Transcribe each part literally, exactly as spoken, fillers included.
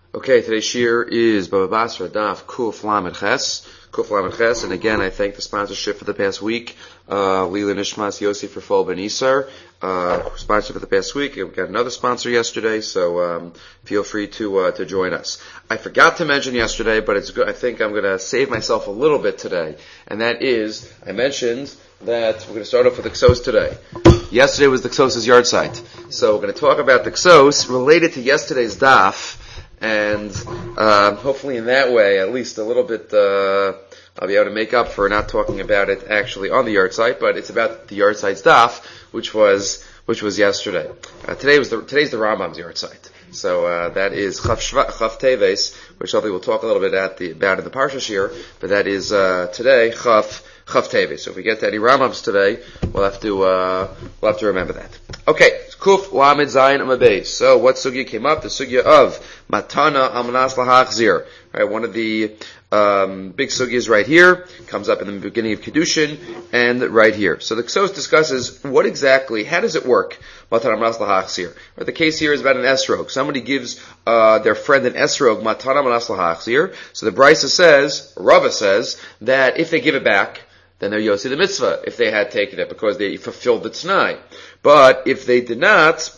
Okay, today's shir is Baba Basra Daf Kuf Lamed Ches. Kuf Lamed Ches, and again I thank the sponsorship for the past week, uh, Lila Nishmas Yossi for Fol Ben Isar, uh, sponsor for the past week. We got another sponsor yesterday, so, um, feel free to, uh, to join us. I forgot to mention yesterday, but it's good, I think I'm gonna save myself a little bit today, and that is, I mentioned that we're gonna start off with the Ksos today. Yesterday was the Ksos' yard site. So we're gonna talk about the Ksos related to yesterday's Daf, and uh, hopefully in that way, at least a little bit, uh, I'll be able to make up for not talking about it actually on the yard site, but it's about the yard site's daf, which was which was yesterday. Uh, today was the today's the Rambam's yard site, so uh, that is Chaf Teves, which hopefully we'll talk a little bit at the about in the Parsha Shir, but that is uh, today Chaf Chaf Teves. So if we get to any Rambams today, we'll have to uh, we'll have to remember that. Okay. Kuf Lamed Zayin Amabei. So what sugya came up? The sugya of Matana Amanas Lahachzir. Right, one of the um, big sugyas right here comes up in the beginning of Kedushin and right here. So the Ksos discusses what exactly, how does it work? Matana Amanas Lahachzir. Right, the case here is about an esrog. Somebody gives uh, their friend an esrog, Matana Amanas Lahachzir. So the Brisa says, Rava says, that if they give it back, then they're Yossi the mitzvah, if they had taken it, because they fulfilled the t'nai. But if they did not,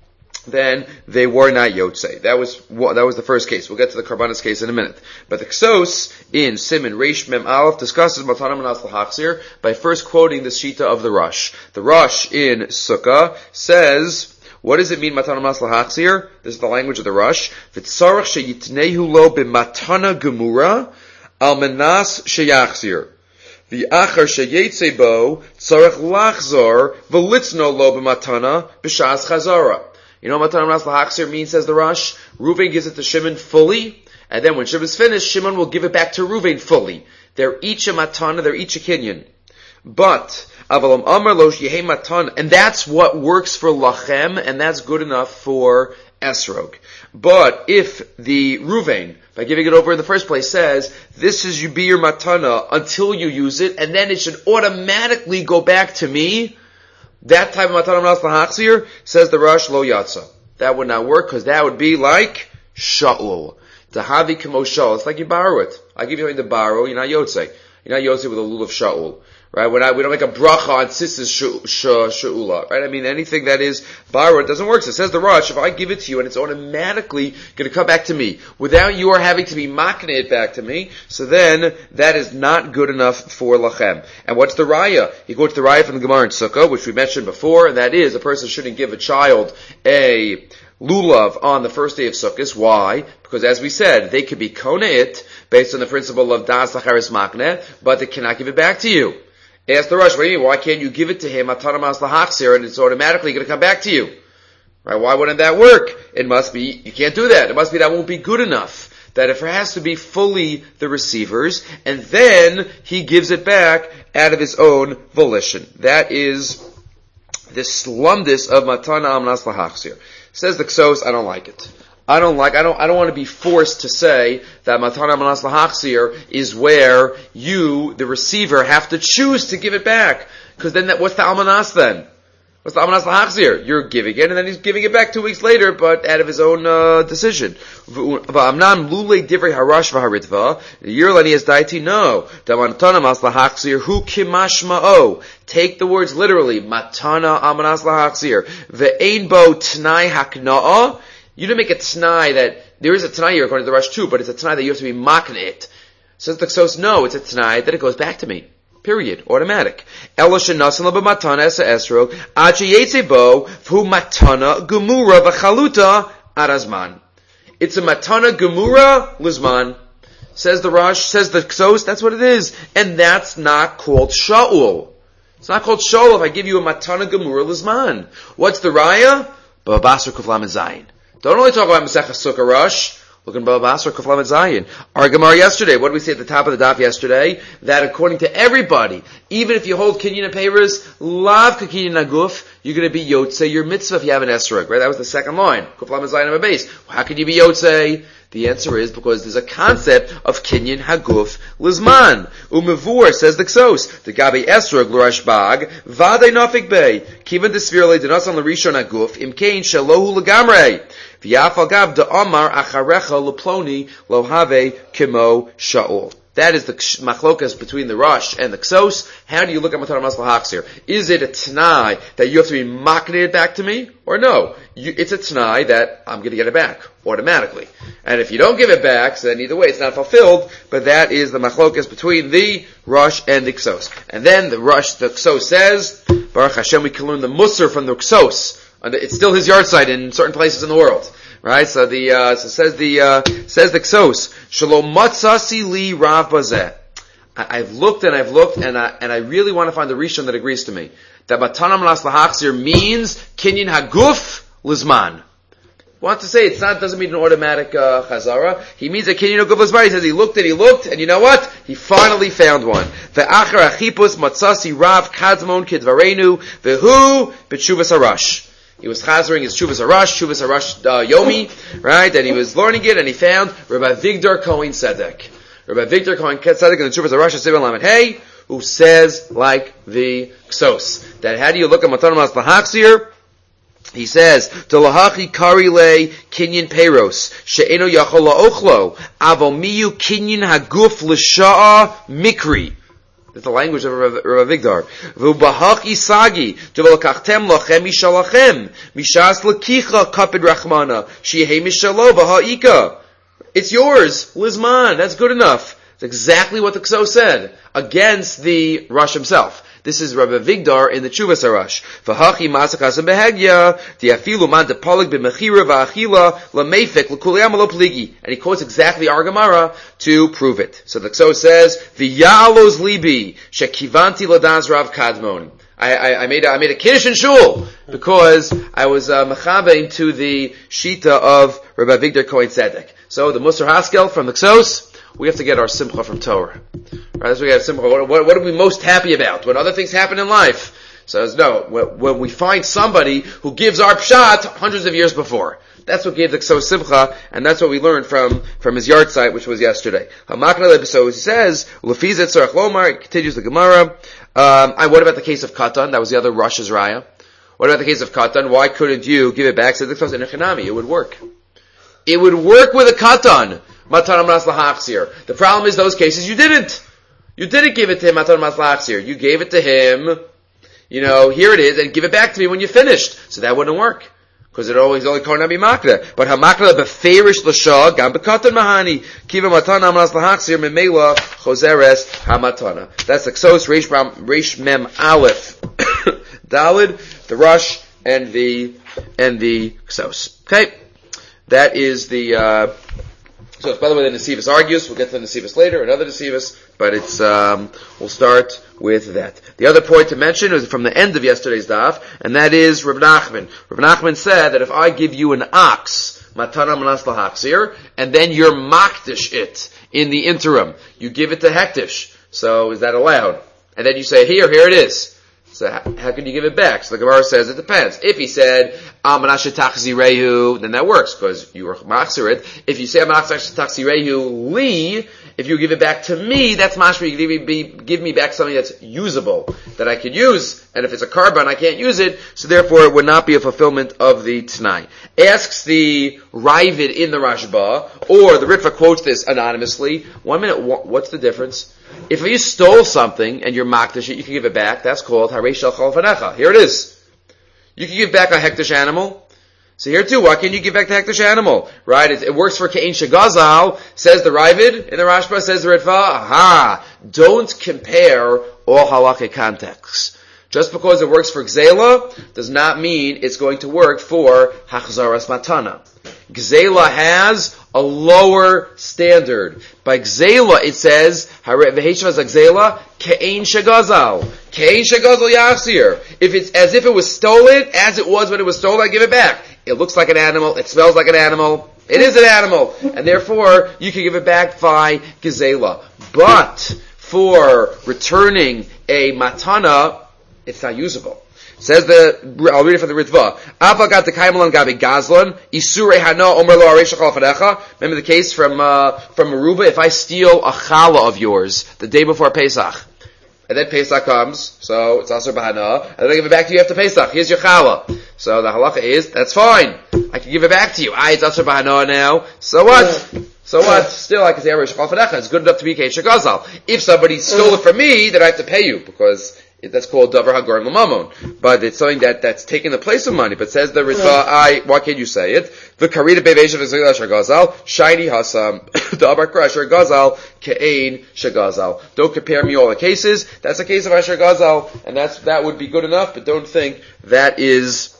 then they were not Yotzei. That was that was the first case. We'll get to the Karbanis case in a minute. But the Ksos in Siman Reish Mem Aleph discusses Matana Manas L'Hachzir by first quoting the Shita of the Rosh. The Rosh in Sukkah says, what does it mean, Matana Manas L'Hachzir? This is the language of the Rosh. V'tzarech sheyitnehu lo b'matana gemura al menas sheyachzir. The achar sheyetze bo tzarech lachzor v'litzno lo b'matana b'shas chazara. You know what matana manas l'hachzir means, says the Rosh? Reuven gives it to Shimon fully, and then when Shimon's finished, Shimon will give it back to Reuven fully. They're each a matana, they're each a kinyan. But avalam amar lo yehei matana, and that's what works for lachem, and that's good enough for esrog. But if the Reuven, by giving it over in the first place, says, this is you be your matana until you use it, and then it should automatically go back to me, that type of matana manas l'hachzir, says the Rosh, lo yatsa. That would not work, because that would be like Shaul. Tahavi kamo Shaul. It's like you borrow it. I give you something to borrow, you're not yotzei. You're not yotzei with a lulav Shaul. Right? When I, we don't make a bracha on sisters sha'ula. Right? I mean, anything that is borrowed doesn't work. So it says the Rosh, if I give it to you and it's automatically going to come back to me, without you are having to be makne it back to me, so then that is not good enough for lachem. And what's the raya? He quotes the raya from the Gemara in Sukkah, which we mentioned before, and that is a person shouldn't give a child a lulav on the first day of Sukkot. Why? Because as we said, they could be kone it based on the principle of das lacharis makne, but they cannot give it back to you. Ask the Rosh, what do you mean? Why can't you give it to him, matana manas l'hachzir, and it's automatically going to come back to you? Right? Why wouldn't that work? It must be, you can't do that. It must be that won't be good enough. That if it has to be fully the receiver's, and then he gives it back out of his own volition. That is the slumdus of matana manas l'hachzir. Says the Ksos, I don't like it. I don't like, I don't, I don't want to be forced to say that matana manas l'hachzir is where you, the receiver, have to choose to give it back. Because then that, what's the almanas then? What's the almanas l'hachzir? You're giving it, and then he's giving it back two weeks later, but out of his own, uh, decision. V'amnam lulei divrei harash v'haritva, yirlani es daiti, no. Da matana manas l'hachzir hu kimashma'o. Take the words literally, matana amanas l'hachzir. Ve'ein bo t'nai hakna'a. You didn't make a t'nai that, there is a t'nai here according to the Rosh too, but it's a t'nai that you have to be makne it. Says the Ksos, no, it's a t'nai that it goes back to me. Period. Automatic. Elo shenasan lo b'matana esa esrog, ad sheyetze bo, v'hu matana gemura v'chaluta arazman. It's a matana gemura lizman. Says the Rosh, says the Ksos, that's what it is. And that's not called Shaul. It's not called Shaul if I give you a matana gemura lizman. What's the raya? Baba Basra Kuf Lamed Zayin. Don't only talk about Masechah Sukkah Rosh. Look in Baba Basra Kuf Lamed Zayin. Our Gemara yesterday. What did we say at the top of the daf yesterday? That according to everybody, even if you hold kinyan and peiros, lav kinyan aguf, you're going to be Yotzei your mitzvah if you have an esrog, right? That was the second line. How can you be Yotzei? The answer is because there's a concept of kinyan haguf lizman. Umevur says the Ksos. The gabi esrog l'rashbag v'adei nafik bei kivan desvir le'denasan l'rishon haguf imkein shalohu legamrei v'yafal gav da'amar acharecha leploni lohave kimo sha'ul. That is the machlokas between the Rosh and the Ksos. How do you look at Matan Amas L'Haksir? Is it a Tanai that you have to be makneh it back to me? Or no? You, it's a Tanai that I'm going to get it back automatically. And if you don't give it back, so then either way it's not fulfilled, but that is the machlokas between the Rosh and the Ksos. And then the Rosh, the Ksos says, Baruch Hashem, we can learn the Musar from the Ksos. It's still his yard site in certain places in the world. Right, so the uh, so says the uh, says the Ksos, Shalom matzasi li rav bazeh. I've looked and I've looked and I and I really want to find the Rishon that agrees to me that Matanam Las Lahachzir means kinyan haguf lizman. Want to say it's not doesn't mean an automatic uh, chazara. He means a kinyan haguf lizman. He says he looked and he looked and you know what? He finally found one. The achar achipus matzasi rav kadmon kidvarenu vehu b'tshuvas harash. He was chazering his Shuvas Arash, Shuvas Arash uh, Yomi, right? And he was learning it, and he found Rabbi Vigdor Cohen Tzedek. Rabbi Victor Cohen Tzedek in the Shuvas Arash Sivin Lamed Hey, who says like the Ksos. That how do you look at Matan Amas L'Haksir? He says, Delahachi karile kinyan peros, she'eno yachol la'ochlo, avomiyu kinyan haguf l'sha'a mikri. That's the language of Rav Vigdor. V'ubahach isagi, tuvelakachtem lachem mishalachem, mishas lakicha kapid rachmana, shehei mishalo v'ha'ika. It's yours, Lizman, that's good enough. That's exactly what the Ksos said, against the Rosh himself. This is Rabbi Vigdor in the Chuvas Arash. V'hachi masakasam behegya, diafilu man depolig b'mechira v'achila l'meifek l'kuliyam lo pligi. And he quotes exactly our Gemara to prove it. So the Ksos says, v'yalos libi, shekivanti l'daz rav kadmon. I, I, I made a, I made a kiddush in shul because I was uh, mechabein to the shita of Rabbi Vigdor Cohen Tzedek. So the Musar Haskel from the Ksos, we have to get our simcha from Torah. Right? That's what we have simcha. What, what, what are we most happy about? When other things happen in life. So no, when, when we find somebody who gives our pshat hundreds of years before. That's what gave the Ksos simcha, and that's what we learned from, from his yard site, which was yesterday. So he says, Lefizet Tzarech Lomar, he continues the Gemara. Um, and what about the case of Katan? That was the other Rosh's Raya. What about the case of Katan? Why couldn't you give it back? Said the Ksos in Echanami, it would work. It would work with a Katan. Matan Amas L'Haksir. The problem is those cases you didn't. You didn't give it to him, Matan Amas L'Haksir. You gave it to him, you know, here it is, and give it back to me when you finished. So that wouldn't work. Because it always only called Nabi Makra. But Hamakra beferish l'shah, gam bekatan mahani, kiva Matan Amas L'Haksir, memela choseres hamatana. That's the Ksos, Reish, Reish Mem Aleph, Dalid, the Rosh, and the, and the Ksos. Okay? That is the, uh, so by the way, the Nesivos argues. We'll get to the Nesivos later, another Nesivos, but it's, um, we'll start with that. The other point to mention is from the end of yesterday's daf, and that is Reb Nachman. Reb Nachman said that if I give you an ox, Matana Manas L'Haksir, and then you're makdish it in the interim, you give it to hektish. So is that allowed? And then you say, here, here it is. So how, how can you give it back? So the Gemara says it depends. If he said, Amanasha Tachzirehu, then that works, because you were machzir it. If you say, Amanasha Tachzirehu li, if you give it back to me, that's mashma, you give me, give me back something that's usable, that I could use, and if it's a carbon, I can't use it, so therefore it would not be a fulfillment of the Tanai. Asks the Ravid in the Rashba, or the Ritva quotes this anonymously, one minute, what's the difference? If you stole something and you're makdish it, you can give it back. That's called harei shel chol fanecha. Here it is. You can give back a hektish animal. So here too, why can't you give back the hektish animal? Right? It, it works for ke'en shegazal, says the Ravid in the Rashba, says the Ritva. Aha! Don't compare all halachic contexts. Just because it works for gzela does not mean it's going to work for hachzaras matana. Gzela has a lower standard. By gzela, it says, v'heishvaz gzela, ke'en shegazal. Ke'en shegazal yachzir. If it's as if it was stolen, as it was when it was stolen, I give it back. It looks like an animal, it smells like an animal, it is an animal, and therefore, you can give it back by gzela. But, for returning a matana, it's not usable. Says the, I'll read it from the Ritva. Avagat the Kaimalan Gabi Gazlan, Isure Hana Omer Lo Aresha Chal Fadecha. Remember the case from, uh, from Aruba? If I steal a challah of yours the day before Pesach, and then Pesach comes, so it's Asur Bahana, and then I give it back to you after Pesach. Here's your challah. So the halacha is, that's fine. I can give it back to you. Ah, it's Asur Bahana now. So what? So what? Still, I can say Aresha Chal Fadecha. It's good enough to be Keish Gazal. If somebody stole it from me, then I have to pay you, because that's called Davar Hagar L'Mamon. But it's something that, that's taking the place of money. But says the Ritva, I, why can't you say it? The Karita Bevesha V'Zil Asher Gazal, Shiny Hasam, Davar Asher Gazal, Ke'ain Shagazal. Don't compare me all the cases. That's a case of Asher Gazal, and that's, that would be good enough, but don't think that is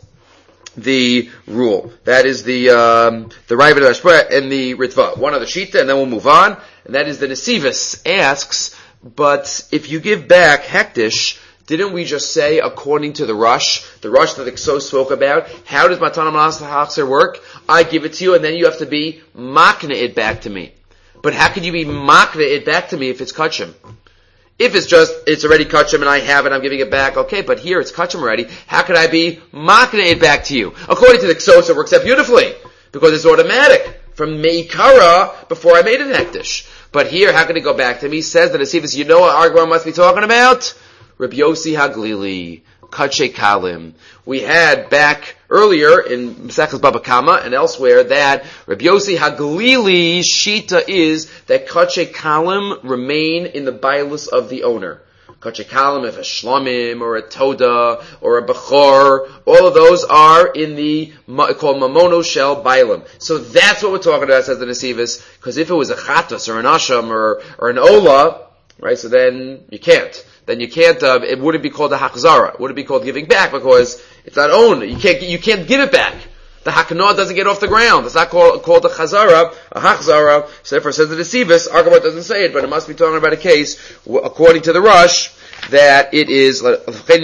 the rule. That is the, um, the Ravid Ashpeh and the Ritva. One other Shita, and then we'll move on. And that is the Nesivus asks, but if you give back Hektish, didn't we just say, according to the Rush, the Rush that the Kso spoke about, how does Matana Manas Hachzer work? I give it to you, and then you have to be makna it back to me. But how can you be makna it back to me if it's kachim? If it's just, it's already kachim and I have it, I'm giving it back, okay, but here it's kachim already, how can I be makna it back to you? According to the Ksos, it works out beautifully, because it's automatic. From Meikara, before I made an Hektish. But here, how can it go back to me? Says the Nesivus, you know what Argwan must be talking about? Rabbi Yossi Haglili, Kache Kalim. We had back earlier in Mesechus Baba Kama and elsewhere that Rabbi Yossi Haglili's shita is that Kache Kalim remain in the bailus of the owner. Kache Kalim, if a Shlomim or a Toda or a Bechor, all of those are in the called Mamono Shel Bailam. So that's what we're talking about, says the Nesivus, because if it was a Chatas or an Asham or, or an Ola, right, so then you can't. Then you can't, uh, it wouldn't be called a Hachzara. It wouldn't be called giving back because it's not owned. You can't, you can't give it back. The Hakanah doesn't get off the ground. It's not called, called a Chazara, a Hachzara. So therefore says the Nesivus, Argabat doesn't say it, but it must be talking about a case, according to the Rush, that it is, to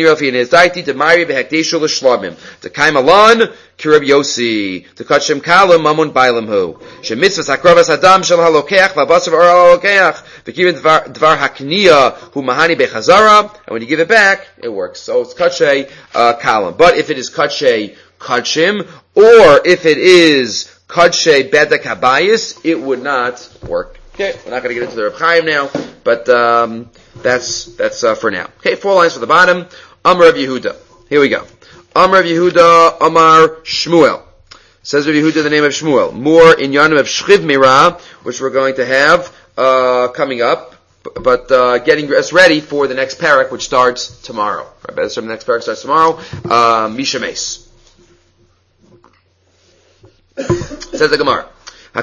Kaim Alan, Kirab Yosi, to Kachem Kalam, Mamun Bailam Hu. Shemitzvah Sakravas Adam Shal Halokeach, Vabasav Ar Halokeach, Vikivin Dvar Hakniya, Hu Mahani Bechazara, and when you give it back, it works. So it's Kachay uh, Kalam. But if it is Kachay Kachim, or if it is Kachay Bedek Habayis, it would not work. Okay, we're not going to get into the Reb Chaim now, but um, that's that's uh, for now. Okay, four lines for the bottom. Amar Rav Yehuda. Here we go. Amar Rav Yehuda, Amar Shmuel. Says Rav Yehuda the name of Shmuel. More in Yanim of Shchiv Mira, which we're going to have uh, coming up, but uh, getting us ready for the next parak, which starts tomorrow. Right, better the next parak starts tomorrow. Uh, Misha Mace. Says the Gemara. So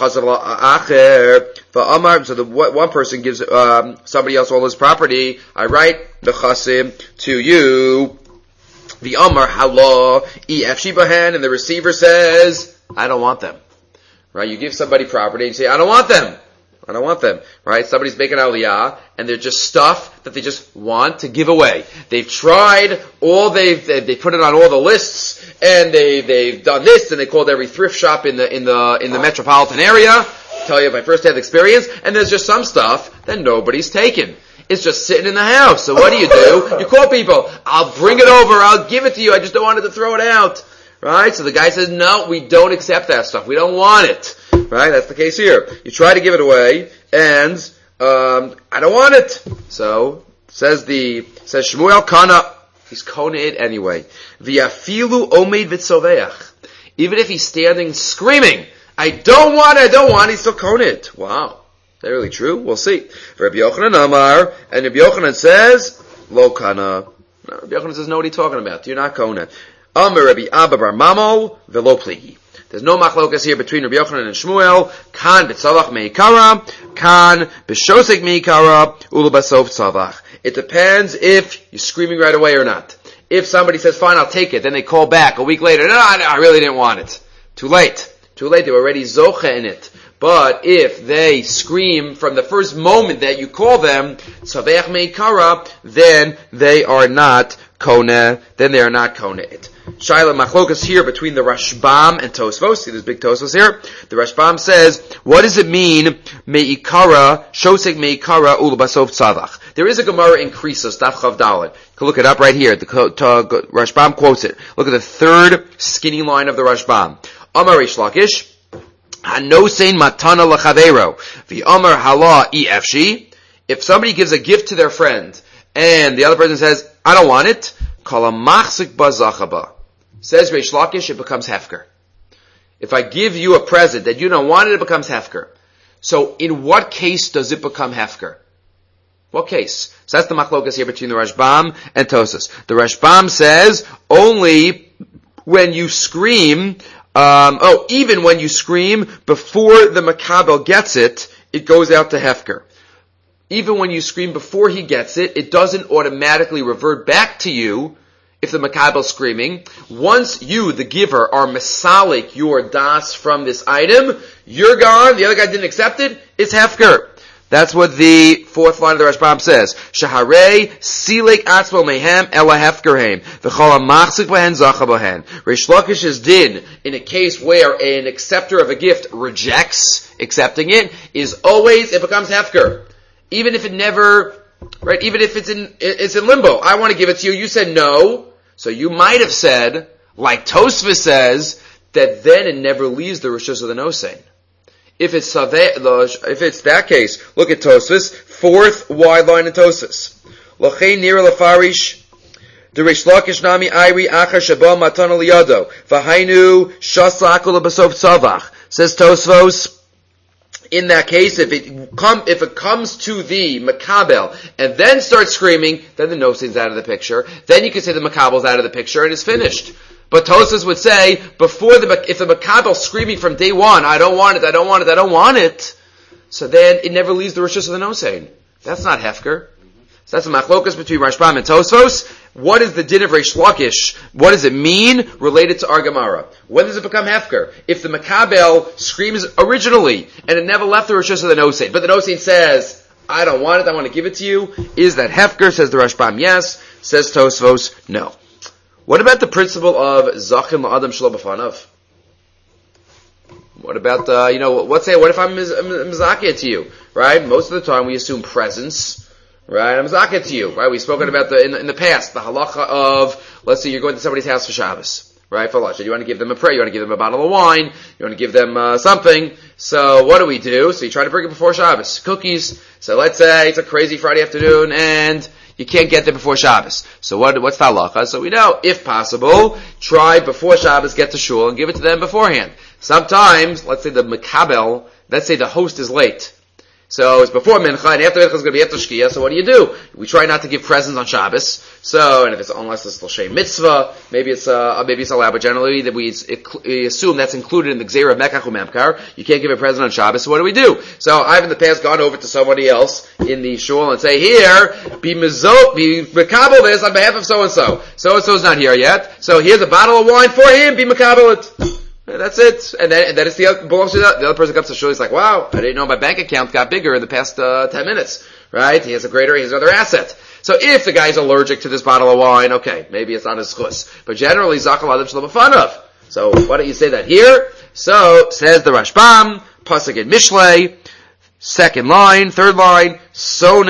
the one person gives um, somebody else all his property. I write the chasim to you. The Amar Halah Ef Shibahan, and the receiver says, I don't want them. Right? You give somebody property and you say, I don't want them. I don't want them. Right? Somebody's making aliyah, and they're just stuff that they just want to give away. They've tried all, they've, they, they put it on all the lists, and they, they've done this, and they called every thrift shop in the, in the, in the metropolitan area. Tell you my first-hand experience, and there's just some stuff that nobody's taken. It's just sitting in the house. So what do you do? You call people. I'll bring it over. I'll give it to you. I just don't want it to throw it out. Right? So the guy says, no, we don't accept that stuff. We don't want it. Right? That's the case here. You try to give it away, and um, I don't want it. So says the says Shmuel Kana. He's kona it anyway. V'afilu omeid v'tzoveach. Even if he's standing screaming, I don't want it. I don't want it. He's still kona it. Wow. Is that really true? We'll see. Rabbi Yochanan Amar, and Rabbi Yochanan says, Lo Kana. No, Rabbi Yochanan says, no, what are you talking about? You're not Kona. Amar Rabbi Abba bar Mamol, Velo Pligi. There's no machlokas here between Rabbi Yochanan and Shmuel. Kan b'tzavach meikara, kan b'shosek meikara, ulu basof tzavach. It depends if you're screaming right away or not. If somebody says, fine, I'll take it, then they call back a week later, no, no, I really didn't want it. Too late. Too late, they were already zocha in it. But if they scream from the first moment that you call them, Saveach Meikara, then they are not kona, then they are not kona it. Shaila machlokas here between the Rashbam and Tosfos. See this big Tosfos here? The Rashbam says, what does it mean, me'ikara, shosek me'ikara ulabasof tzavach? There is a Gemara in Krisos, Daf Chav Dalet. You can look it up right here. The Rashbam quotes it. Look at the third skinny line of the Rashbam. Amar Reish Lakish, hanosein matana lachavero, v'amar hala efshi. If somebody gives a gift to their friend, and the other person says, I don't want it, kala machzik bazachaba. Says Reish Lakish, it becomes hefker. If I give you a present that you don't want it, it becomes hefker. So in what case does it become hefker? What case? So that's the machlokas here between the Rashbam and Tosas. The Rashbam says, only when you scream, um, oh, even when you scream before the makabel gets it, it goes out to hefker. Even when you scream before he gets it, it doesn't automatically revert back to you if the makabel's screaming. Once you, the giver, are masalik your das from this item, you're gone, the other guy didn't accept it, it's hefker. That's what the fourth line of the Rashbam says. Shaharei silek atzmo mehem ela hefkerheim v'chol hamachzik behen zacha behen. Reish Lakish's din in a case where an acceptor of a gift rejects accepting it is always, it becomes hefker. Even if it never, right, even if it's in, it's in limbo. I want to give it to you, you said no. So you might have said, like Tosfos says, that then it never leaves the Rishus of the Nosein. If it's if it's that case, look at Tosfos, fourth wide line in Tosfos. L'chein nira lefarish, the Reish Lakish nami ayri achar shaba matana liyado, v'hainu shasakul b'sof tzavach. Says Tosfos, in that case, if it come, if it comes to the makabel and then starts screaming, then the nosein's out of the picture. Then you can say the makabel's out of the picture and it's finished. But Tosas would say, before the, if the makabel's screaming from day one, I don't want it, I don't want it, I don't want it, so then it never leaves the rishus of the nosein. That's not hefker. So that's a machlokas between Rashbam and Tosfos. What is the din of Reish Lakish? What does it mean related to our Gemara? When does it become hefker? If the makabel screams originally and it never left the rishus of the nosein, but the nosein says, I don't want it, I want to give it to you, is that hefker? Says the Rashbam, yes. Says Tosfos, no. What about the principle of Zachin La'adam Shelo B'fanav? What about, uh, you know, let's say, what if I'm Mizakeh to you, right? Most of the time we assume presence, right? I'm Mizakeh to you, right? We've spoken about the, in the, in the past, the halacha of, let's say you're going to somebody's house for Shabbos, right? For lunch. You want to give them a prayer, you want to give them a bottle of wine, you want to give them, uh, something. So what do we do? So you try to bring it before Shabbos. Cookies. So let's say it's a crazy Friday afternoon and you can't get there before Shabbos. So what, what's the halacha? So we know, if possible, try before Shabbos, get to shul, and give it to them beforehand. Sometimes, let's say the makabel, let's say the host is late. So it's before Mincha, and after Mincha is going to be after Shkia, so what do you do? We try not to give presents on Shabbos. So, and if it's, unless it's L'Shem Mitzvah, maybe it's, uh, maybe it's allowed, but generally that we, we assume that's included in the Gzeira of Mekach u'Memkar. You can't give a present on Shabbos, so what do we do? So I've in the past gone over to somebody else in the shul and say, here, be mezot, be mekabel this on behalf of so-and-so. So-and-so's not here yet, so here's a bottle of wine for him, be mekabel it. That's it. And then, and then it's the other, belongs to the, the other person comes to shul, he's like, wow, I didn't know my bank account got bigger in the past, uh, ten minutes. Right? He has a greater, he has another asset. So if the guy's allergic to this bottle of wine, okay, maybe it's not his chus. But generally, Zachal Adam Shalom Afanav. So why don't you say that here? So, says the Rashbam, Pasuk in Mishlei, second line, third line, Sone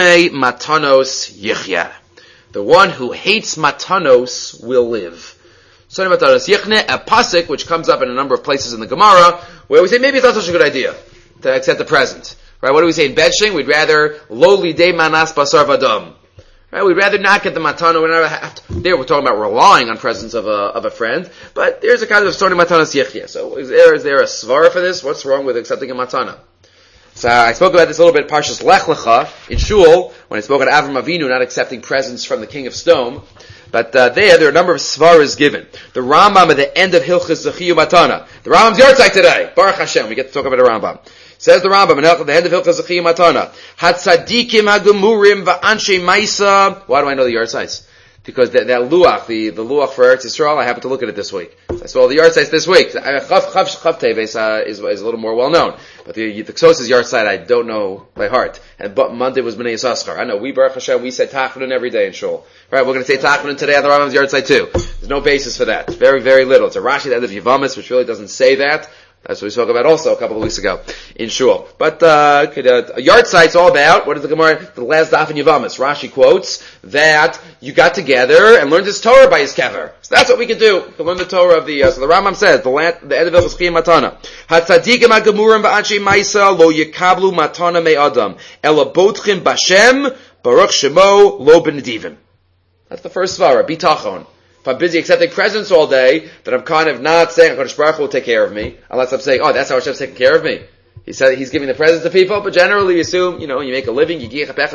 Matanos Yichya. The one who hates Matanos will live. Sone Matanos Yichne, a pasuk which comes up in a number of places in the Gemara, where we say maybe it's not such a good idea to accept the present. Right? What do we say in benching? We'd rather lowly de manas basar vadam. Right? We'd rather not get the matana. We're not have to, there we're talking about relying on presence of a of a friend, but there's a kind of sort of matanas yichya. So is there is there a svara for this? What's wrong with accepting a matana? So I spoke about this a little bit, Parshas Lech Lecha, in Shul, when I spoke about Avram Avinu not accepting presents from the king of Stone. But uh, there, there are a number of svaras given. The Rambam at the end of Hilchos Zechiyu Matana. The Rambam's yahrzeit today. Baruch Hashem. We get to talk about the Rambam. Says the Rambam at the end of Hilchos Zechiyu Matana. Hatzadikim hagemurim va'anshe maisa. Why do I know the yahrzeits? Because that, that luach, the, the luach for Eretz Yisrael, I happened to look at it this week. I saw the yard sites this week. Chav, Chav, Chav Teves, uh, is, is a little more well known. But the, the Ksos' yard site, I don't know by heart. And but Monday was B'nai Yissaschar. I know, we, Baruch Hashem, we say Tachanun every day in Shul. Right, we're going to say Tachanun today on the Rambam's yard site too. There's no basis for that. It's very, very little. It's a Rashi at the end of Yevamis, which really doesn't say that. That's what we spoke about also a couple of weeks ago in Shul. But uh, a yard site's all about, what is the Gemara, the last daf in Yevamis. Rashi quotes that you got together and learned his Torah by his kever. So that's what we can do. We can learn the Torah of the, uh, so the Rambam says, the, land, the end of Hilchos Chiyam Matana. HaTzadikim HaGemurim Ba'anshei Maisa lo yekablu matana me'adam ela botchim b'Hashem baruch shemo lo b'nedivim. That's the first svara, bitachon. If I'm busy accepting presents all day, then I'm kind of not saying HaKadosh Baruch Hu will take care of me, unless I'm saying, oh, that's how Hashem's taking care of me. He said he's giving the presents to people, but generally you assume, you know, you make a living,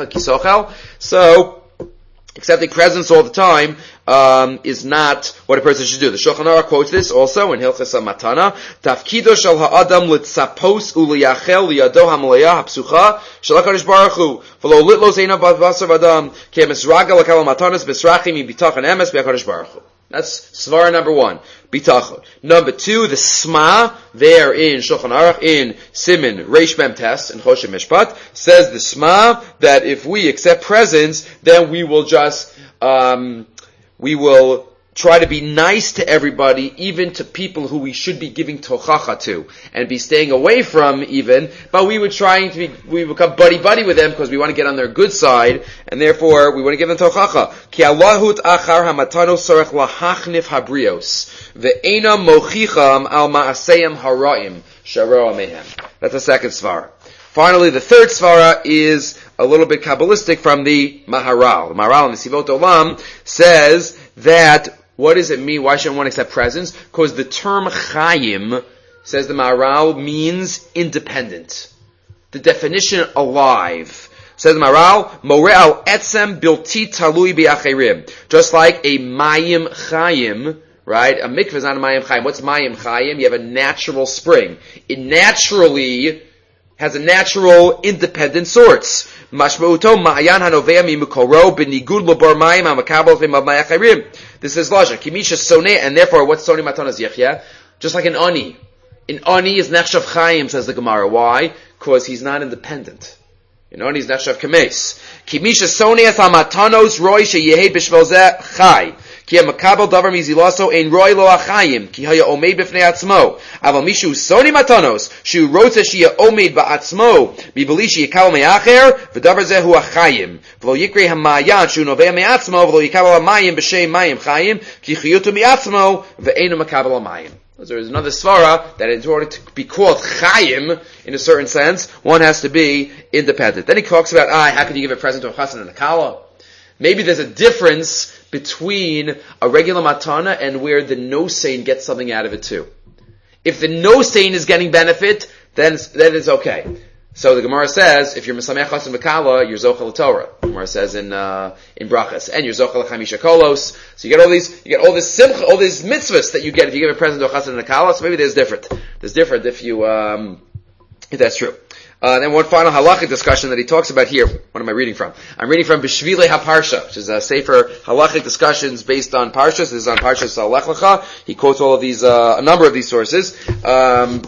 so accepting presents all the time um, is not what a person should do. The Shulchan Aruch quotes this also in Hilchos Matana. Tafkido shel ha'adam litzapos uliyachel liyado ha'malaya ha'psucha shel HaKadosh Baruch Hu v'lo litlo zeina b'vasar v'adam ki ha'misraga l'kal ha'matanas b'srachim mi-bitachon emes b'HaKadosh Baruch Hu. That's svara number one, bitachon. Number two, the sma there in Shulchan Aruch in Siman Reish Mem Tes in Choshen Mishpat says the sma that if we accept presents, then we will just um, we will try to be nice to everybody, even to people who we should be giving tochacha to, and be staying away from even, but we were trying to be, we become buddy-buddy with them because we want to get on their good side, and therefore we want to give them tochacha. Ki Allahut achar hamatano sorech lahachnif habrios, ve'ena mochicham al ma'aseyam haraim, sharo amehem. That's the second svara. Finally, the third svara is a little bit Kabbalistic from the Maharal. The Maharal in the Sivot Olam says that, what does it mean? Why shouldn't one accept presents? Because the term Chaim, says the Maharal, means independent. The definition alive. Says the Maharal, More al etzem bilti talui bi'acherim. Just like a Mayim Chaim, right? A mikveh is not a Mayim Chaim. What's Mayim Chaim? You have a natural spring. It naturally has a natural independent source. Mashmeuto ma'ayan hanovea mimukoro benigud lobar mayim hamakabel v'mavmay achirim. This is logic. Kimisha soneh, and therefore, what's soni matanas yechya? Just like an ani. An ani is nechshav chayim, says the Gemara. Why? Because he's not independent. An ani is nechshav kames. Kimisha soneh hamatanos roy sheyehe b'shvelzeh chay. Ki hamakabel davar mizilaso ein roy lo achayim. Ki haya omeid b'fnei atzmo. Aval mishu soni matanos shu rotze sheyeh omeid ba'atzmo mibeli sheyekabel me'acher v'davar zeh hu achayim. V'lo yikre hamayan shu noveh me'atzmo v'lo yekabel hamayim b'shem mayim chayim ki chiyutu me'atzmo v'einu makabel hamayim. There is another svara that in order to be called chayim, in a certain sense, one has to be independent. Then he talks about, ah, how can you give a present to a chassan and a kala? Maybe there's a difference between a regular matana and where the no-sain gets something out of it too. If the no-sain is getting benefit, then, then it's okay. So the Gemara says, if you're Mesamech Chassan V'Kala, you're Zochel Torah. The Gemara says in, uh, in Brachas. And you're Zochel Chamisha Kolos. So you get all these, you get all this simcha, all these mitzvahs that you get if you give a present to a Chassan and a Kala. So maybe there's different. There's different if you, um, if that's true. Uh, then one final halachic discussion that he talks about here. What am I reading from? I'm reading from B'Shvilei HaParsha, which is a sefer halachic discussions based on Parshas. This is on Parshas Lech Lecha. He quotes all of these, uh, a number of these sources. Um,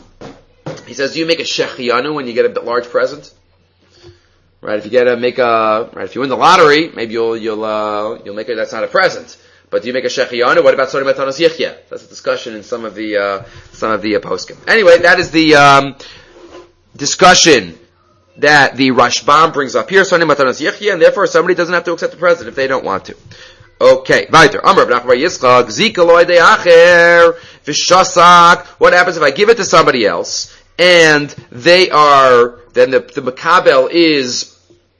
he says, do you make a shechianu when you get a large present? Right, if you get a, make a, right, if you win the lottery, maybe you'll, you'll, uh, you'll make it, that's not a present. But do you make a shechianu? What about Sodi Matanos Yichya? That's a discussion in some of the, uh, some of the uh, poskim. Anyway, that is the, um, discussion that the Rashbam brings up here, Soni Matanos Yichya, and therefore somebody doesn't have to accept the present if they don't want to. Okay, weiter. Amar Rav Nachman bar Yitzchak, Zika loy de acher, v'shasak. What happens if I give it to somebody else, and they are, then the, the Makabel is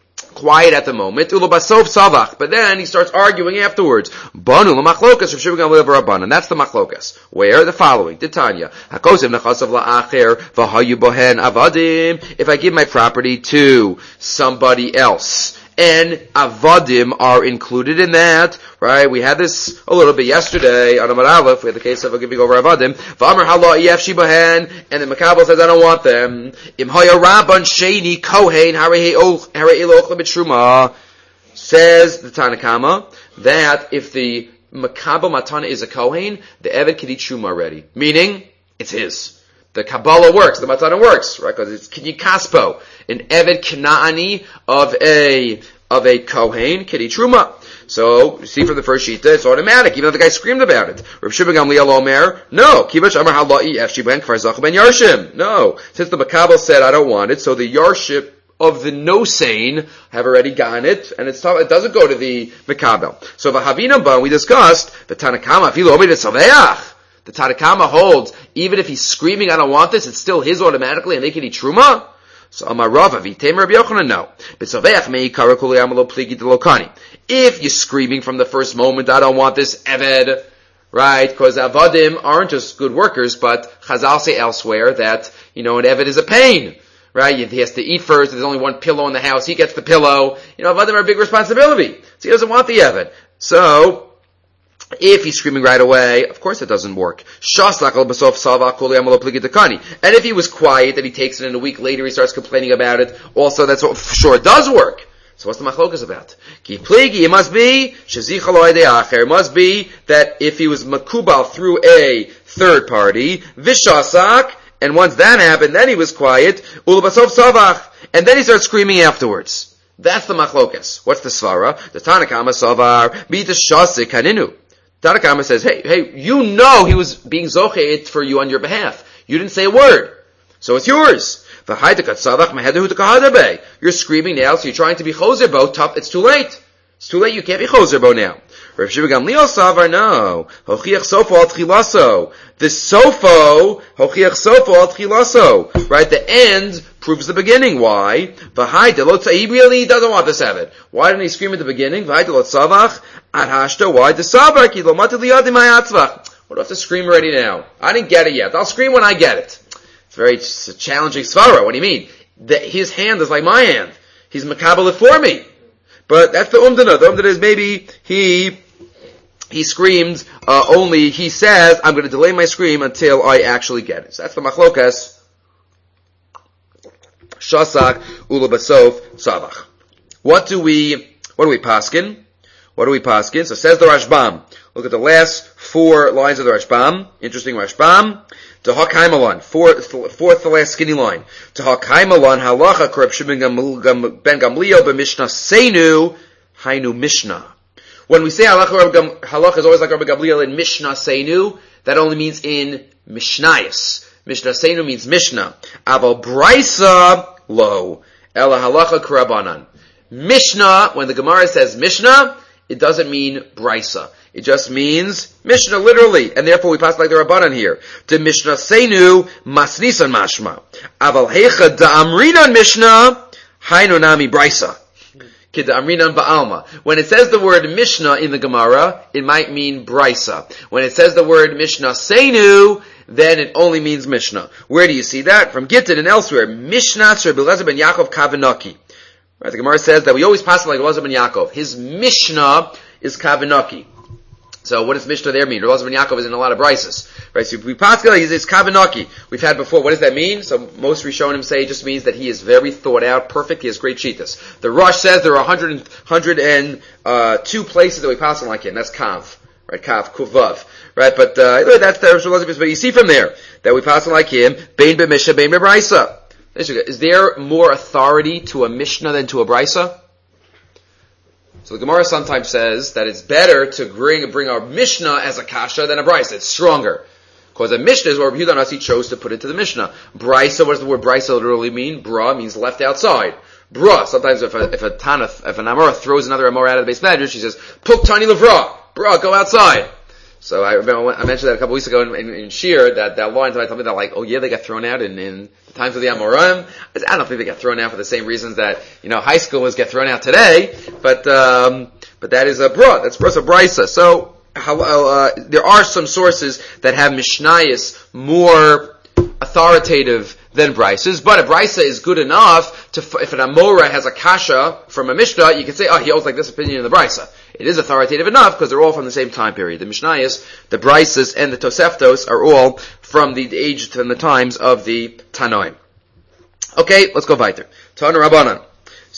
quiet at the moment, ulubasov savach, but then he starts arguing afterwards. Banu l'machlokas, Rav Shimon Gamliel v'Rabbanan, and that's the machlokas. Where? The following. Titania. Hakosim nechasav la'acher, v'hayu bohen avadim. If I give my property to somebody else, and avadim are included in that, right? We had this a little bit yesterday on Amar Aleph. We had the case of giving over avadim. V'amar halo iyef shibahen, and the Makabel says, I don't want them. Im haya rabban sheni kohen harei eloch lebitruma. Says the Tanakama that if the Makabel Matana is a Kohen, the Eved can eat Truma already. Meaning, it's his. The Kabbalah works, the Matana works, right? Because it's Kinyi Kaspo, an Eved Kanaani of a, of a Kohen, can eat Truma. So, you see from the first Shita, it's automatic, even though the guy screamed about it. Rav Shimon Gamliel Omer, no. Kibash Amar Hala'i Efshi Ben Kfar Zach Ben Yarshim. No. Since the Makabel said, I don't want it, so the Yarship of the no-sane have already gotten it, and it's it doesn't go to the Makabel. So, Vahavina Ba, we discussed, the Tanakama, Filo Omer Saveach. The Tanakama holds, even if he's screaming, I don't want this, it's still his automatically, and they can eat Truma? So, Amar Rav, Avitem Rabbi Yochanan, no. If you're screaming from the first moment, I don't want this Eved, right? Because Avadim aren't just good workers, but Chazal say elsewhere that, you know, an Eved is a pain, right? He has to eat first, there's only one pillow in the house, he gets the pillow. You know, Avadim are a big responsibility. So he doesn't want the Eved. So, if he's screaming right away, of course it doesn't work. And if he was quiet and he takes it and a week later he starts complaining about it, also that's what, sure, it does work. So what's the machlokas about? It must be, it must be that if he was makubal through a third party, vishasak, and once that happened, then he was quiet, and then he starts screaming afterwards. That's the machlokas. What's the svara? The Tanakama savar, be the shasik kaninu. Tanakama says, hey, hey, you know he was being zochet for you on your behalf. You didn't say a word. So it's yours. You're screaming now, so you're trying to be chozerbo. Tough, it's too late. It's too late, you can't be chozerbo now. Rav Shimon Gamliel savar, no. Hochiach sofo al tchilaso. The sofo, hochiach sofo al tchilaso. Right, the end proves the beginning. Why? He really doesn't want this Eved. Why didn't he scream at the beginning? Why the savar? What do I have to scream already now? I didn't get it yet. I'll scream when I get it. It's very it's a challenging svara. What do you mean? The, his hand is like my hand. He's makabel it for me. But that's the umdana. The umdana is maybe he he screams uh, only, he says, I'm going to delay my scream until I actually get it. So that's the machlokas. Shasak ulabasof savach. What do we, what do we paskin? What do we paskin? So says the Rashbam. Look at the last four lines of the Rashbam. Interesting Rashbam. To Hakaimalon, fourth, fourth to last skinny line. To Hakaimalon, halacha korab Shimon ben Gamliel b'mishnah seinu, hainu mishnah. When we say halacha, halacha is always like Rabbi Gamliel in mishnah seinu, that only means in mishnayos. Mishnah seinu means mishnah. Aval braisa lo, ela halacha karabanan. Mishnah, when the Gemara says mishnah, it doesn't mean brisa. It just means Mishnah, literally, and therefore we pass like the Rabbanan here. To Mishnah Seinu, Masnisan Mashma. Aval Hecha Da'amrinan Mishnah, Hainu Nami Brisa. Kid Da'amrinan Ba'alma. When it says the word Mishnah in the Gemara, it might mean Brisa. When it says the word Mishnah Seinu, then it only means Mishnah. Where do you see that? From Gittin and elsewhere. Mishnah Rabbi Elazar ben Yaakov Kavanaki. Right, the Gemara says that we always pass like Elazar ben Yaakov. His Mishnah is Kavanaki. So what does Mishnah there mean? Elazar ben Yaakov is in a lot of brises. Right, so we pass like it's Kavanaki. We've had before. What does that mean? So most Rishonim say it just means that he is very thought out, perfect. He has great shitas. The Rosh says there are one hundred, one hundred two places that we pass like him. That's Kav. Right, Kav, Kuvav. Right, but uh, that's the Rosh. But you see from there that we pass like him, Bein b'Mishnah, Bein b'Brisa. Is there more authority to a Mishnah than to a Brisa? So the Gemara sometimes says that it's better to bring, bring our Mishnah as a kasha than a Brisa. It's stronger. Because a Mishnah is what Rabbi Yehuda Nasi chose to put into the Mishnah. Brisa, what does the word Brisa literally mean? Bra means left outside. Bra. Sometimes if a, if a Tanaf, if an Amora throws another Amora out of the base medrash, she says, Puk Tani Levra. Bra, go outside. So I remember, I mentioned that a couple weeks ago in, in, in Shir, that, that line, somebody told me that like, oh yeah, they got thrown out in, in the times of the Amoraim. I don't think they got thrown out for the same reasons that, you know, high schoolers get thrown out today, but, um, but that is a bra, that's brasa brisa. So, how, uh, there are some sources that have Mishnayos more authoritative than Brises, but a Brisa is good enough to, if an Amora has a kasha from a Mishnah, you can say, oh, he holds like this opinion in the Brisa. It is authoritative enough because they're all from the same time period. The Mishnayos, the Brises, and the Toseftos are all from the age, from the times of the Tanoim. Okay, let's go weiter. Tana Rabbanan.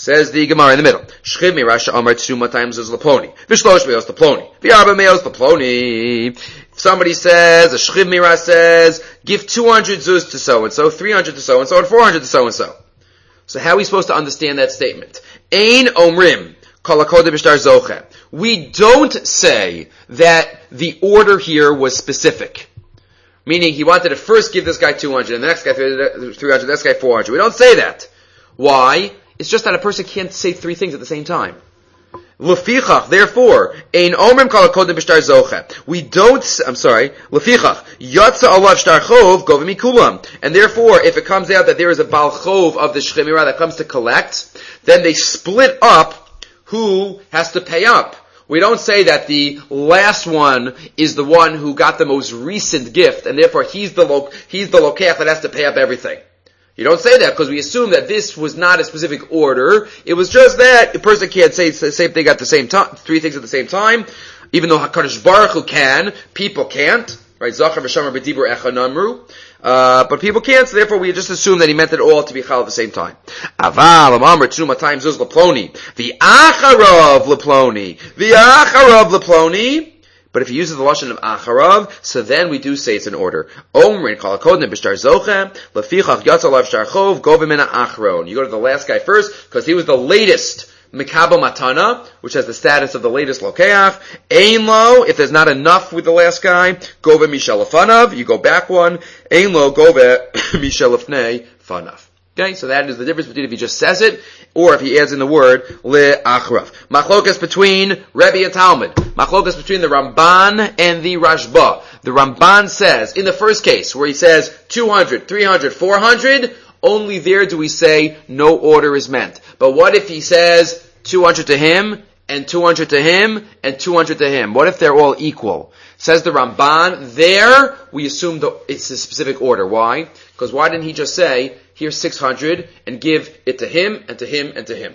Says the Gemara in the middle. Shchiv mirasha amar tsuma times zuz leploni. V'shlosh meos leploni. V'arba meos leploni. If somebody says, a shchiv mirah says, give two hundred zuz to so-and-so, three hundred to so-and-so, and four hundred to so-and-so. So how are we supposed to understand that statement? Ein omrim kol hakodeh b'shtar zoche. We don't say that the order here was specific. Meaning he wanted to first give this guy two hundred, and the next guy three hundred, the next guy four hundred. We don't say that. Why? It's just that a person can't say three things at the same time. Lefichach, therefore, ein omrim kol hakodeh b'shtar zoche. We don't, I'm sorry, lefichach, yatsa alav shtar chov govim mikulam. And therefore, if it comes out that there is a bal chov of the shchiv mirah that comes to collect, then they split up who has to pay up. We don't say that the last one is the one who got the most recent gift, and therefore he's the lo- he's the lokeach that has to pay up everything. You don't say that because we assume that this was not a specific order. It was just that a person can't say the same thing at the same time, three things at the same time, even though HaKadosh Baruch Hu can, people can't. Right? Zachar v'shamar b'dibur echa namru. Uh, but people can't, so therefore we just assume that he meant it all to be chal at the same time. Aval, amamr, tsuma times zuz leploni. The acharav leploni. The acharav leploni. But if he uses the lashon of acharav, so then we do say it's an order. Omrin kol hakodeh b'shtar zoche, lefichach yatsa alav shtar chov, govim mina achron. You go to the last guy first, because he was the latest Mikabo Matana, which has the status of the latest Lokeach. Ein lo, if there's not enough with the last guy, Gove Mishel Fanav, you go back one. Ein lo, Gove Mishel Fnei Fanav. Okay, so that is the difference between if he just says it, or if he adds in the word, Le'achrav. Machlokas between Rebbe and Talmud. Machlokas between the Ramban and the Rashba. The Ramban says, in the first case, where he says two hundred, three hundred, four hundred, only there do we say no order is meant. But what if he says two hundred to him, and two hundred to him, and two hundred to him? What if they're all equal? Says the Ramban, there we assume the, it's a specific order. Why? Because why didn't he just say, here's six hundred, and give it to him, and to him, and to him?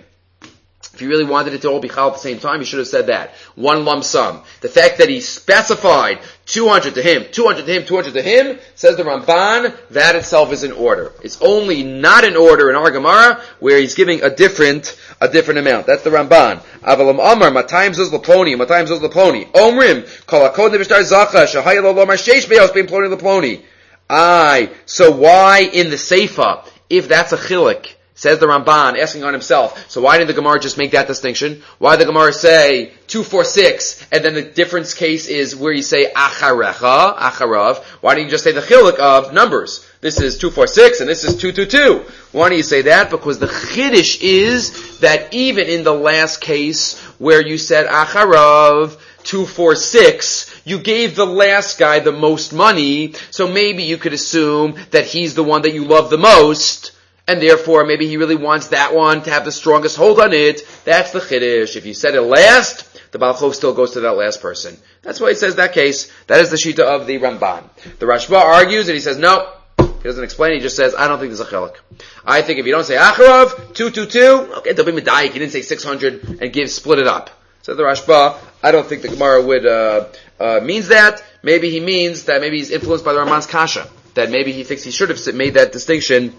If you really wanted it to all be chal at the same time, you should have said that. One lump sum. The fact that he specified two hundred to him, two hundred to him, two hundred to him, says the Ramban, that itself is an order. It's only not an order in our Gemara where he's giving a different, a different amount. That's the Ramban. Avalam Amar, matayim zuz leploni, matayim zuz leploni. Omrim, kol hakodeh b'shtar zacha, shahayel olomar sheish be'os bein ploni leploni. Aye. So why in the Seifa, if that's a chilik, says the Ramban, asking on himself, so why did the Gemara just make that distinction? Why did the Gemara say two, four, six, and then the difference case is where you say acharecha, acharav? Why don't you just say the chiluk of numbers? This is two, four, six, and this is two, two, two. Why don't you say that? Because the chiddush is that even in the last case where you said acharav, two, four, six, you gave the last guy the most money, so maybe you could assume that he's the one that you love the most, and therefore maybe he really wants that one to have the strongest hold on it. That's the chiddush. If you said it last, the Baal Chov still goes to that last person. That's why he says that case. That is the shita of the Ramban. The Rashba argues and he says, no, he doesn't explain, he just says, I don't think there's a chelik. I think if you don't say acharav, two, two, two, okay, don't be medayik, he didn't say six hundred and give, split it up. So the Rashba, I don't think the Gemara would, uh, uh, means that. Maybe he means that maybe he's influenced by the Ramban's kasha. That maybe he thinks he should have made that distinction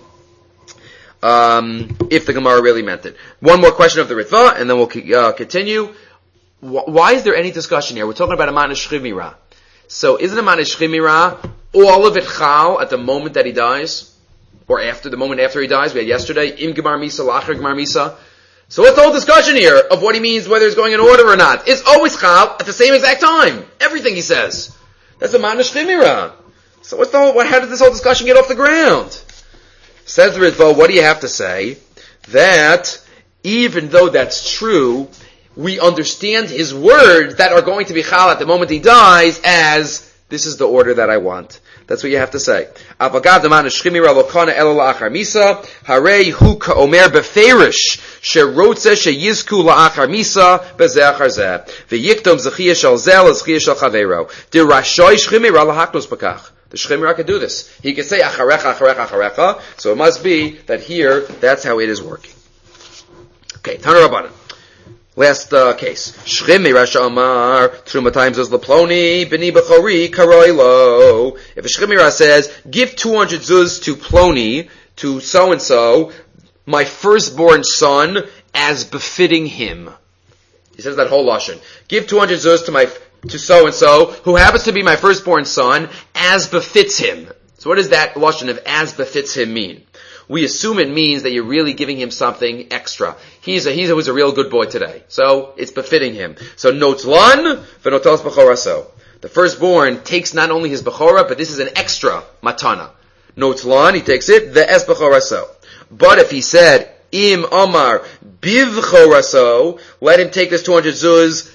Um, if the Gemara really meant it. One more question of the Ritva, and then we'll uh, continue. Why is there any discussion here? We're talking about a man shchiv mirah. So isn't a man shchiv mirah all of it chal at the moment that he dies? Or after, the moment after he dies? We had yesterday, im gemar misa, lachar gemar misa. So what's the whole discussion here of what he means, whether it's going in order or not? It's always chal at the same exact time. Everything he says. That's a man shchiv mirah. So what's the whole, what, how did this whole discussion get off the ground? Says the Ritva, what do you have to say? That even though that's true, we understand his words that are going to be chal at the moment he dies as, this is the order that I want. That's what you have to say. Avagav the man shchimira lokana elo la'achar misa, harei hu ka'omer beferish, sherotze sheyizku la'achar misa, bezeh achar zeh. V'yiktom zechiyah shel zel, zechiyah shel chavero. Dirashoy shchimira lahaknos bakach. The Shchimra could do this. He could say, acharecha, acharecha, acharecha. So it must be that here, that's how it is working. Okay, Tana Rabbanan. Last uh, case. Shchimi Rasha Amar, Truma times zuz leploni, b'ni b'chori, karoi lo. If a Shchimira says, give two hundred zuz to Ploni, to so-and-so, my firstborn son, as befitting him. He says that whole lashon. Give two hundred zuz to my to so and so, who happens to be my firstborn son, as befits him. So what does that lashon of as befits him mean? We assume it means that you're really giving him something extra. He's a, he's a, was a real good boy today. So, it's befitting him. So, notlan, v'notelas b'choraso. The firstborn takes not only his bechora, but this is an extra matana. Notlan, he takes it, ve'es b'choraso. But if he said, im amar bivchoraso, let him take this two hundred zuz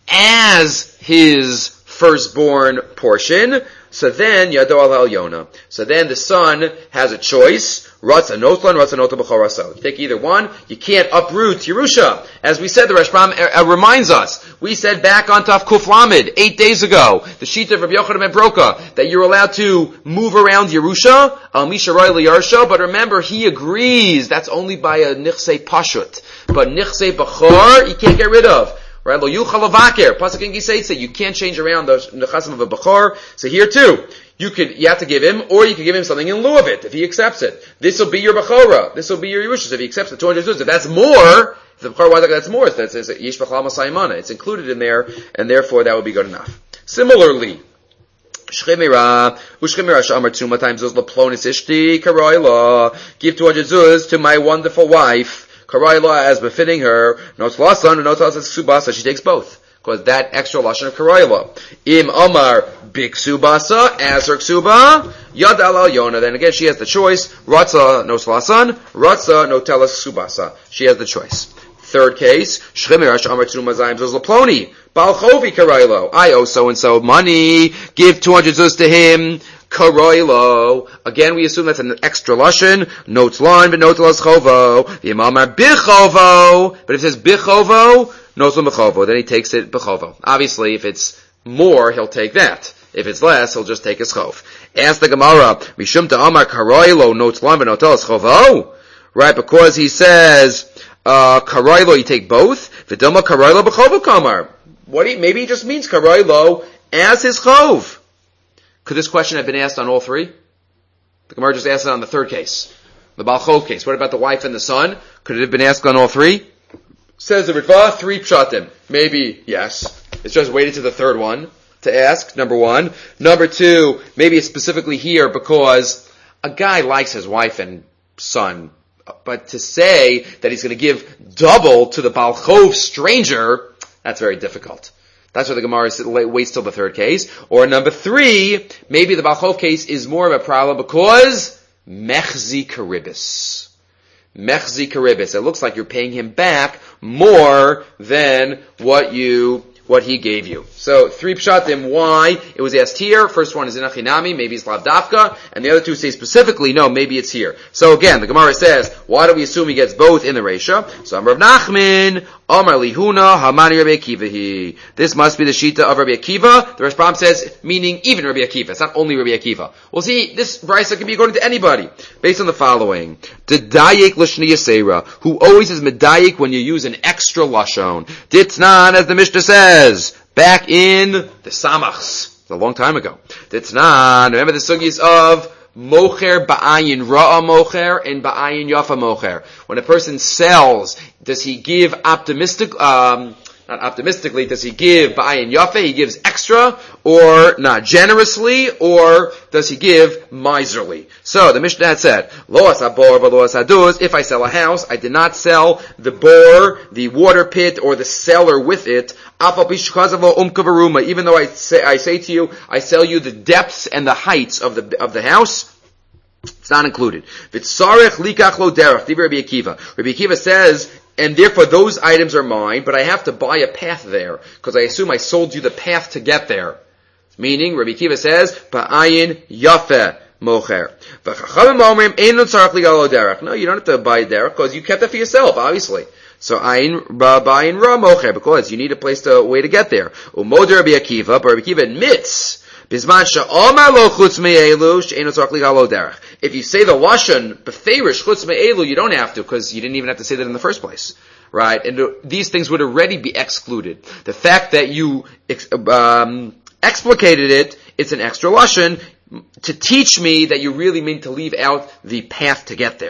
as his firstborn portion. So then, Yado al Yona. So then the son has a choice. Ratza notlan, ratza notla b'choraso. You take either one. You can't uproot Yerusha. As we said, the Rashbam uh, reminds us. We said back on Taf Kuf Lamed, eight days ago, the Shita of Rabbi Yochanan ben Broka, that you're allowed to move around Yerusha, al misha roi liyarsha, but remember, he agrees, that's only by a nichsei pashut. But nichsei b'chor, you can't get rid of. Right? Lo yuchal lavaker. Pasuk in Giseitze. You can't change around the nechasim of a bechor. So here too, you could, you have to give him, or you could give him something in lieu of it, if he accepts it. This will be your bechora. This will be your Yerushas, if he accepts the two hundred zuz. If that's more, if the bechor was that's more, that's, it's yish b'chal masaymana. It's included in there, and therefore that would be good enough. Similarly, Shchemira, ushchemira shamar tuma times zuz laplonis ishti, karoila, give two hundred zuz to my wonderful wife, Karaila as befitting her, notes lasan, and notes subasa, she takes both. Because that extra lashon of Karaila. Im Amar big subasa, as her ksuba, yad al yona. Then again, she has the choice. Ratza notes lasan, ratza notelas subasa. She has the choice. Third case, Shchemir Shamar Tzum Mazayim Zuz Laploni, Balchovi Karailo. I owe so and so money, give two hundred zuz to him. Karoilo. Again, we assume that's an extra lashon. Notes line, but notes las chovo. The imam are bichovo. But if it says bichovo, notes bichovo. Then he takes it bichovo. Obviously, if it's more, he'll take that. If it's less, he'll just take his chov. Ask the Gemara, Mishum to Amar Karoilo, notes line, but notes las chovo. Right, because he says, uh, Karoilo, you take both. Vidoma Karoilo bichovo kamar. What he, maybe he just means Karoilo as his chov. Could this question have been asked on all three? The Gemara just asked it on the third case. The Baal Chov case. What about the wife and the son? Could it have been asked on all three? Says the Ritva, three pshatim. Maybe, yes. It's just waited to the third one to ask, number one. Number two, maybe it's specifically here because a guy likes his wife and son, but to say that he's going to give double to the Baal Chov stranger, that's very difficult. That's why the Gemara waits till the third case. Or number three, maybe the Baal Chov case is more of a problem because mechzi karibis. Mechzi karibis. It looks like you're paying him back more than what you, what he gave you. So, three pshatim, why it was asked here. First one is in Achinami, maybe it's Lavdafka, and the other two say specifically, no, maybe it's here. So again, the Gemara says, why do we assume he gets both in the Reisha? So, Rav Nachman, Amar Lihuna, Hamani Rabbi Akiva. This must be the Shita of Rabbi Akiva. The Rashbam says, meaning even Rabbi Akiva. It's not only Rabbi Akiva. Well, see, this Brisa can be according to anybody. Based on the following. Dedayek Lashni Yasera, who always is medayek when you use an extra lashon. Ditnan, as the Mishnah says, back in the Samachs, a long time ago. Ditnan, remember the sugis of Mocher ba'ayin ra'a mocher and ba'ayin yafa mocher. When a person sells, does he give optimistic, um, not optimistically, does he give ba'ayin yafa, he gives extra, or not generously, or does he give miserly? So, the Mishnah had said, Lo asabor v'lo asaduz, if I sell a house, I did not sell the bore, the water pit, or the cellar with it, even though I say, I say to you, I sell you the depths and the heights of the, of the house, it's not included. V'tzarech likach lo derech, Rabbi Akiva. Rabbi Akiva says, and therefore those items are mine, but I have to buy a path there, because I assume I sold you the path to get there. Meaning, Rabbi Akiva says, ba'ayin yafeh mocher. No, you don't have to buy derech, because you kept it for yourself, obviously. So ayin ba'ayin ra mocher, because you need a place to, a way to get there. Umod Rabbi Akiva, but Rabbi Akiva admits, bisman she'omar lo chutz me'elu she'eino tzarich ligalo derech. If you say the lashon beferish chutz me'elu, you don't have to, because you didn't even have to say that in the first place, right? And uh, these things would already be excluded. The fact that you um, explicated it, it's an extra lashon to teach me that you really mean to leave out the path to get there.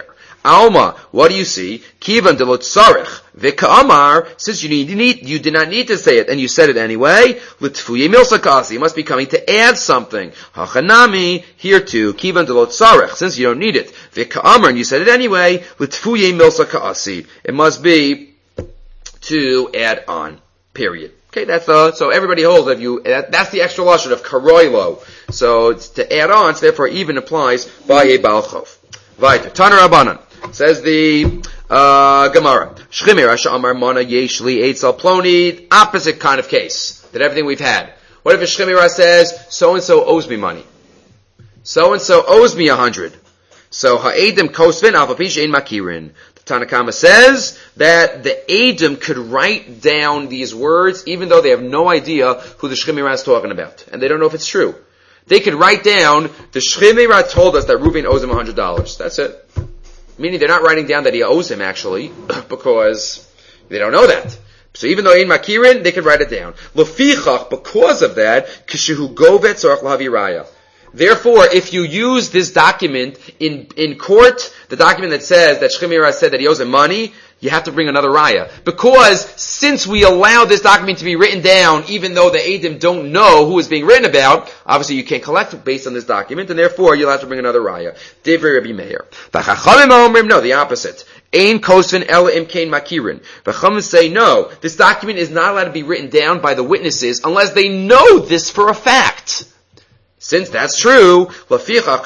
Alma, what do you see? Kivan delot sarich v'ka'amar, since you need, need, you did not need to say it, and you said it anyway, l'tfuye milsakasi, you must be coming to add something. Hachanami, here too, kivan delot sarich, since you don't need it, v'ka'amar, and you said it anyway, l'tfuye milsakasi, it must be to add on, period. Okay, that's uh, so everybody holds that you, that, that's the extra lashon of karoilo. So it's to add on, so therefore even applies by a balchov. Vayter, Taner Rabbanan, says the, uh, Gemara. Shchimir, Asha Amar Mana Yeshli Eitzel Ploni, opposite kind of case, that everything we've had. What if a Shchimira says, so-and-so owes me money? So-and-so owes me a hundred. So, ha'edim kosvin alvapish ein makirin. Tanakama says that the Edom could write down these words even though they have no idea who the Shchimira is talking about. And they don't know if it's true. They could write down, the Shchimira told us that Reuven owes him one hundred dollars. That's it. Meaning they're not writing down that he owes him actually, because they don't know that. So even though Ein Makirin, they could write it down. Lefichach, because of that, Kishehu Govet Tzorach Lahavi Raya. Therefore, if you use this document in, in court, the document that says that Shchimira said that he owes him money, you have to bring another raya. Because since we allow this document to be written down, even though the Eidim don't know who is being written about, obviously you can't collect based on this document, and therefore you'll have to bring another raya. Divrei Rabbi Meir. The Chachamim omrim, no, the opposite. Ein kosvin ela imkein makirin. The Chachamim say, no, this document is not allowed to be written down by the witnesses unless they know this for a fact. Since that's true, therefore,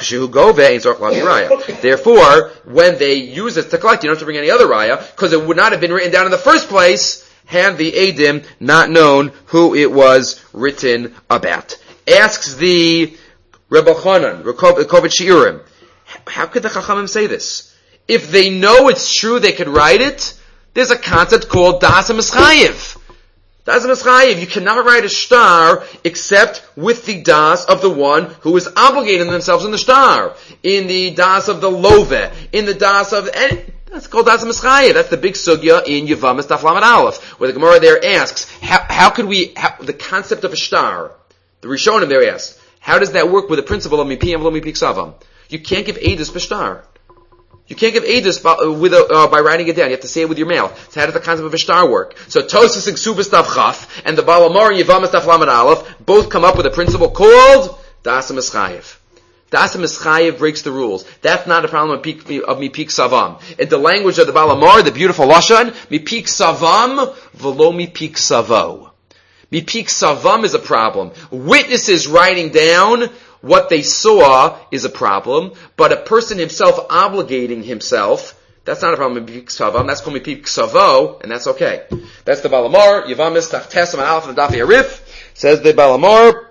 when they use this to collect, you don't have to bring any other raya, because it would not have been written down in the first place, had the Eidim not known who it was written about. Asks the Rebbe Chanan, Rekovit Shiurim, how could the Chachamim say this? If they know it's true they could write it, there's a concept called Das HaMischayev. Das HaMischayev, you cannot write a shtar except with the das of the one who is obligating themselves in the shtar. In the das of the love, in the das of, and that's called Das HaMischayev. That's the big sugya in Yevamos Daf Lamed Aleph, where the Gemara there asks, how, how could we, how, the concept of a shtar, the Rishonim there asks, how does that work with the principle of mipi and v'lo mipi ksavam? You can't give edus b'shtar. You can't give edus by, uh, with a, uh, by writing it down. You have to say it with your mouth. So how does the concept of a shtar work? So Tosfos and Ksubas Daf Chaf and the Baal Amar and Yevamos Daf Lamed Aleph both come up with a principle called Das HaMischayev. Das HaMischayev breaks the rules. That's not a problem of mipik savam. In the language of the Baal Amar, the beautiful lashon, mipik savam v'lo mipik savo. Mipik savam is a problem. Witnesses writing down what they saw is a problem, but a person himself obligating himself, that's not a problem. That's called mipik savo, and that's okay. That's the Baal Amar. Yevamos Daf Tesam and Aleph and Daf Yarif says the Baal Amar.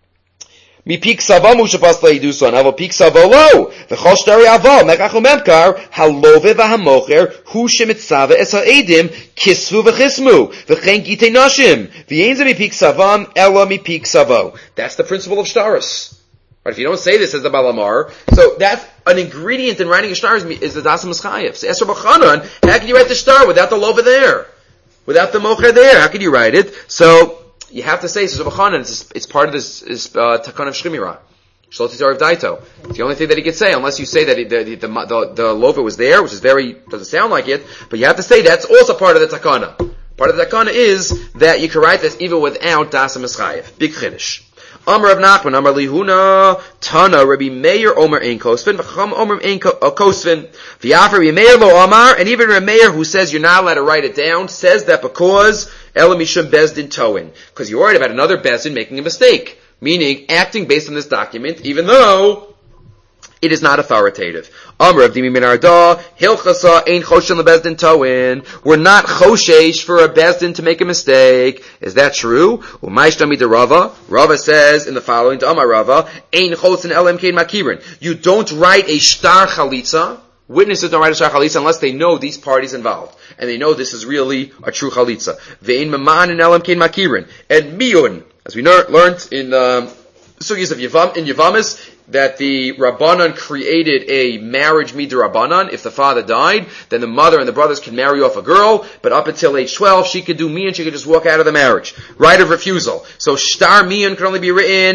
Mipik savam ushapas leiduson, avo pik savolo, v'chol shtari avo, mekachu memkar, halove v'hamocher, hu shemitzave es ha'edim, kisvu v'chismu, v'chen gitei nashim, v'yen ze mipik savam, ela mipik savo. That's the principle of shtaris. Right, if you don't say this as the Baal Amar, so that's an ingredient in writing a shtar is, is the Das HaMischayev. So Esher B'chanan, how can you write the shtar without the lova there? Without the mocher there? How can you write it? So, you have to say, Esher B'chanan, it's, it's part of this, this uh, Takon of Shchimira. Shlot Yitzar of Daito. It's the only thing that he could say, unless you say that he, the, the, the, the, the lova was there, which is very, doesn't sound like it, but you have to say that's also part of the Takana. Part of the Takana is that you can write this even without Das HaMischayev. Big Chiddush. Amar of Nachman, Amar Lihuna, Tana, Rabbi Meir, Omer Ein Kosvin, V'cham Omer Ein Kosvin, V'yaf Rabbi Meir Lo Amar, and even Rabbi Meir, who says you're not allowed to write it down, says that because Ela Mishum Bezdin Toin, because you're worried about another Bezdin making a mistake, meaning acting based on this document, even though it is not authoritative. Amr of Dimi Min Arda, Hilchasa Ein Choshen LeBezdin Toin. We're not choshesh for a bezdin to make a mistake. Is that true? Umaishtami de Rava. Rava says in the following to Amar Rava, Ein Chosen Elem Kein Makirin. You don't write a shtar chalitza. Witnesses don't write a shtar chalitza unless they know these parties involved. And they know this is really a true chalitza. Ve'ein Maman and Elem Kein Makirin. And Miyun, as we learned in um, Sugis of Yevam, in Yevamos, that the Rabbanan created a marriage midrabanan. If the father died, then the mother and the brothers can marry off a girl, but up until age twelve, she could do mian, she could just walk out of the marriage. Right of refusal. So shtar mian can only be written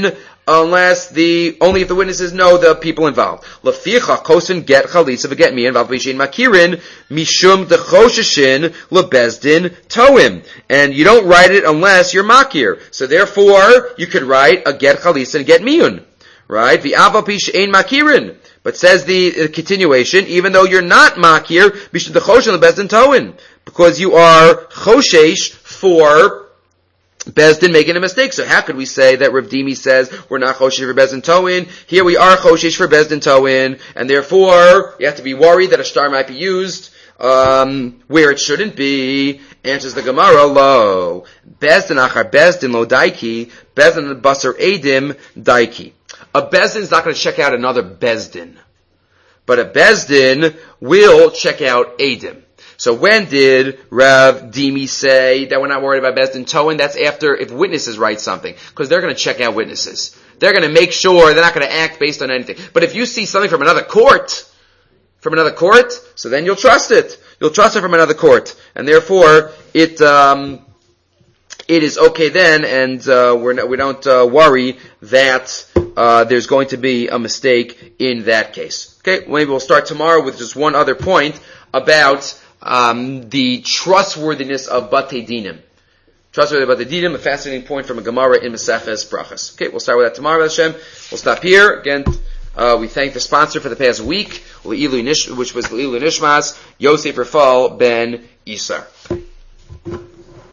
unless the, only if the witnesses know the people involved. Leficha kosin get chalitza v'get mi involved b'shein makirin mishum dechoshishin lebezdin toim. And you don't write it unless you're makir. So therefore, you could write a get chalitza and get miyun. Right? V'aval pi she'ein makirin. But says the uh, continuation, even though you're not makir, mishum dechoshishin lebezdin toim. Because you are choshesh for Bezdin making a mistake. So how could we say that Rav Dimi says we're not Choshesh for Bezdin Toin? Here we are Choshesh for Bezdin Toin, and therefore you have to be worried that a star might be used um, where it shouldn't be. Answers the Gemara, lo. Bezdin achar Bezdin lo daiki, Bezdin basar edim daiki. A Bezdin is not going to check out another Bezdin, but a Bezdin will check out edim. So when did Rav Dimi say that we're not worried about Bezdin Toin? That's after if witnesses write something, because they're going to check out witnesses. They're going to make sure they're not going to act based on anything. But if you see something from another court, from another court, so then you'll trust it. You'll trust it from another court, and therefore it um, it is okay then, and uh, we're not, we don't uh, worry that uh, there's going to be a mistake in that case. Okay, maybe we'll start tomorrow with just one other point about Um, the trustworthiness of Batei Dinim. Trustworthy of Batei Dinim, a fascinating point from a Gemara in Maseches Brachas. Okay, we'll start with that tomorrow, Hashem. We'll stop here. Again, uh, we thank the sponsor for the past week, which was Leilu Nishmas, Yosef Rafal ben Isar.